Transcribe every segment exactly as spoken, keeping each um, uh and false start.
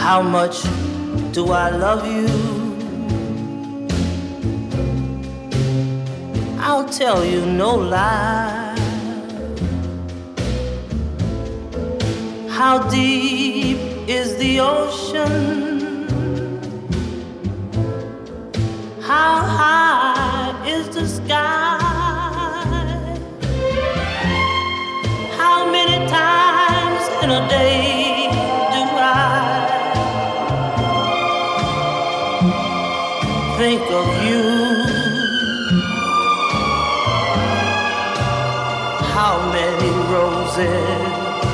How much do I love you? I'll tell you no lie. How deep is the ocean? How high is the sky? How many times in a day do I think of you? How many roses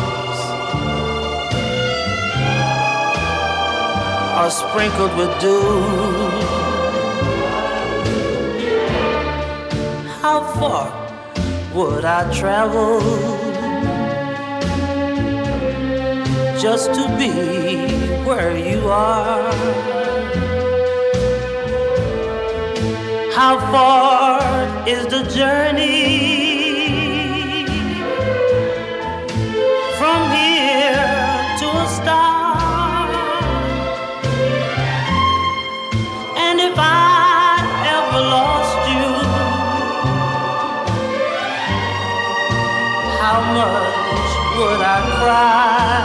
are sprinkled with dew? How far would I travel just to be where you are? How far is the journey from here to a star? And if I ever lost you, how much would I cry?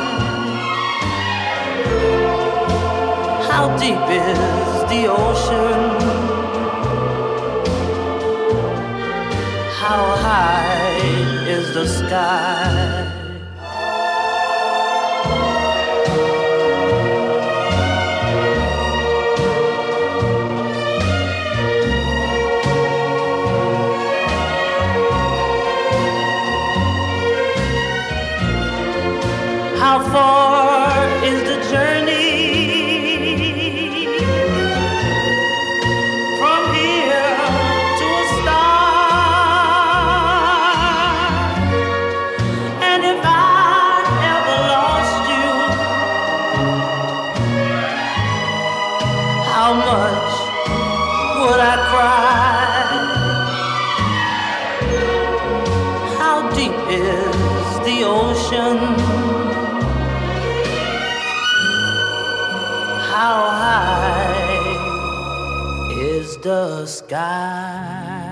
How deep is the ocean? How high is the sky? How far is the journey from here to a star? And if I ever lost you, how much would I cry? How deep is the ocean? How high is the sky?